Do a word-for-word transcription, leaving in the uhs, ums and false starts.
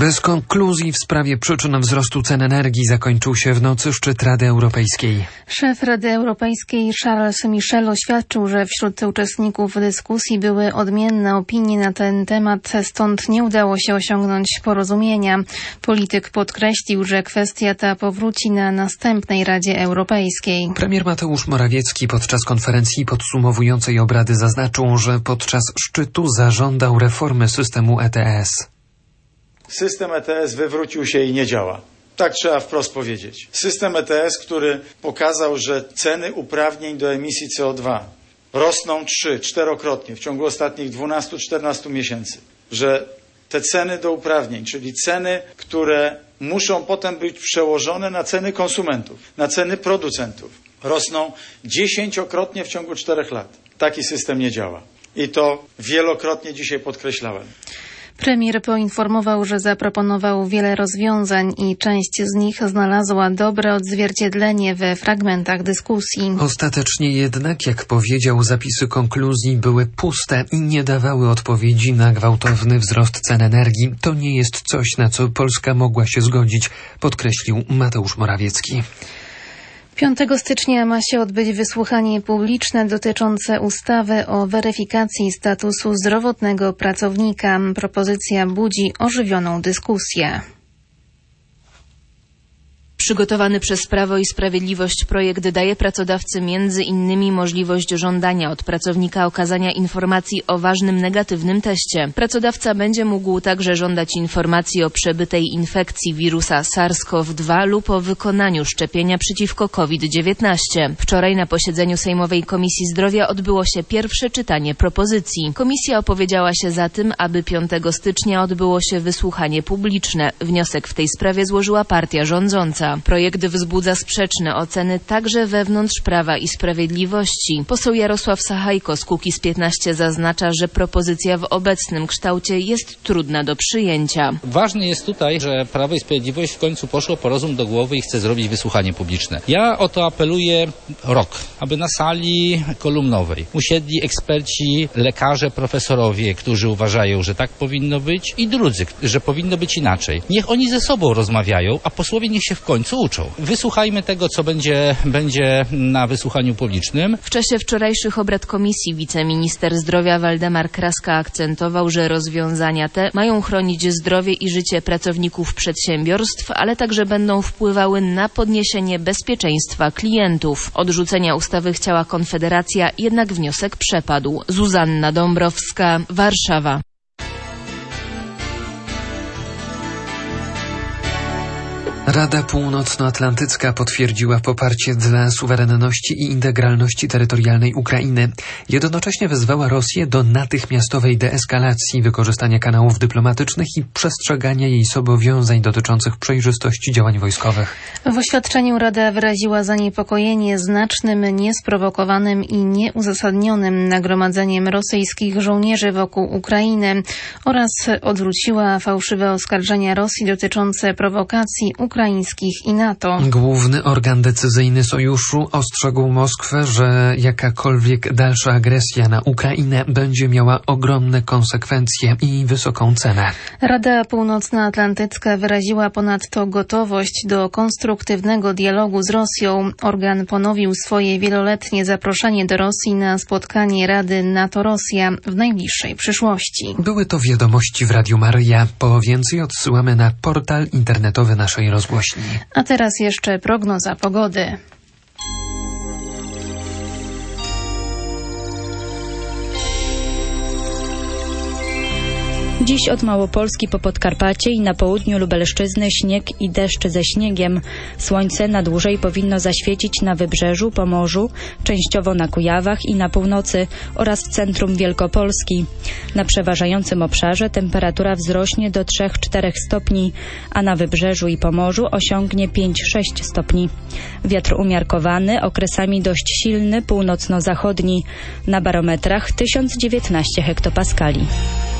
Bez konkluzji w sprawie przyczyn wzrostu cen energii zakończył się w nocy szczyt Rady Europejskiej. Szef Rady Europejskiej Charles Michel oświadczył, że wśród uczestników dyskusji były odmienne opinie na ten temat, stąd nie udało się osiągnąć porozumienia. Polityk podkreślił, że kwestia ta powróci na następnej Radzie Europejskiej. Premier Mateusz Morawiecki podczas konferencji podsumowującej obrady zaznaczył, że podczas szczytu zażądał reformy systemu E T S. System E T S wywrócił się i nie działa. Tak trzeba wprost powiedzieć. System E T S, który pokazał, że ceny uprawnień do emisji C O dwa rosną trzy, czterokrotnie w ciągu ostatnich dwunastu czternastu miesięcy. Że te ceny do uprawnień, czyli ceny, które muszą potem być przełożone na ceny konsumentów, na ceny producentów, rosną dziesięciokrotnie w ciągu czterech lat. Taki system nie działa. I to wielokrotnie dzisiaj podkreślałem. Premier poinformował, że zaproponował wiele rozwiązań i część z nich znalazła dobre odzwierciedlenie we fragmentach dyskusji. Ostatecznie jednak, jak powiedział, zapisy konkluzji były puste i nie dawały odpowiedzi na gwałtowny wzrost cen energii. To nie jest coś, na co Polska mogła się zgodzić, podkreślił Mateusz Morawiecki. piątego stycznia ma się odbyć wysłuchanie publiczne dotyczące ustawy o weryfikacji statusu zdrowotnego pracownika. Propozycja budzi ożywioną dyskusję. Przygotowany przez Prawo i Sprawiedliwość projekt daje pracodawcy między innymi możliwość żądania od pracownika okazania informacji o ważnym negatywnym teście. Pracodawca będzie mógł także żądać informacji o przebytej infekcji wirusa SARS-CoV dwa lub o wykonaniu szczepienia przeciwko COVID dziewiętnaście. Wczoraj na posiedzeniu Sejmowej Komisji Zdrowia odbyło się pierwsze czytanie propozycji. Komisja opowiedziała się za tym, aby piątego stycznia odbyło się wysłuchanie publiczne. Wniosek w tej sprawie złożyła partia rządząca. Projekt wzbudza sprzeczne oceny także wewnątrz Prawa i Sprawiedliwości. Poseł Jarosław Sachajko z Kukiz piętnaście zaznacza, że propozycja w obecnym kształcie jest trudna do przyjęcia. Ważne jest tutaj, że Prawo i Sprawiedliwość w końcu poszło po rozum do głowy i chce zrobić wysłuchanie publiczne. Ja o to apeluję rok, aby na sali kolumnowej usiedli eksperci, lekarze, profesorowie, którzy uważają, że tak powinno być, i drudzy, że powinno być inaczej. Niech oni ze sobą rozmawiają, a posłowie niech się w końcu uczą. Wysłuchajmy tego, co będzie, będzie na wysłuchaniu publicznym. W czasie wczorajszych obrad komisji wiceminister zdrowia Waldemar Kraska akcentował, że rozwiązania te mają chronić zdrowie i życie pracowników przedsiębiorstw, ale także będą wpływały na podniesienie bezpieczeństwa klientów. Odrzucenia ustawy chciała Konfederacja, jednak wniosek przepadł. Zuzanna Dąbrowska, Warszawa. Rada Północnoatlantycka potwierdziła poparcie dla suwerenności i integralności terytorialnej Ukrainy. Jednocześnie wezwała Rosję do natychmiastowej deeskalacji, wykorzystania kanałów dyplomatycznych i przestrzegania jej zobowiązań dotyczących przejrzystości działań wojskowych. W oświadczeniu Rada wyraziła zaniepokojenie znacznym, niesprowokowanym i nieuzasadnionym nagromadzeniem rosyjskich żołnierzy wokół Ukrainy oraz odrzuciła fałszywe oskarżenia Rosji dotyczące prowokacji ukraińskich i NATO. Główny organ decyzyjny sojuszu ostrzegł Moskwę, że jakakolwiek dalsza agresja na Ukrainę będzie miała ogromne konsekwencje i wysoką cenę. Rada Północnoatlantycka wyraziła ponadto gotowość do konstruktywnego dialogu z Rosją. Organ ponowił swoje wieloletnie zaproszenie do Rosji na spotkanie Rady NATO-Rosja w najbliższej przyszłości. Były to wiadomości w Radiu Maryja. Po więcej odsyłamy na portal internetowy naszej rozgłośni. A teraz jeszcze prognoza pogody. Dziś od Małopolski po Podkarpacie i na południu Lubelszczyzny śnieg i deszcz ze śniegiem. Słońce na dłużej powinno zaświecić na Wybrzeżu, Pomorzu, częściowo na Kujawach i na północy oraz w centrum Wielkopolski. Na przeważającym obszarze temperatura wzrośnie do trzy do czterech stopni, a na Wybrzeżu i Pomorzu osiągnie pięć do sześciu stopni. Wiatr umiarkowany, okresami dość silny, północno-zachodni. Na barometrach tysiąc dziewiętnaście hektopaskali.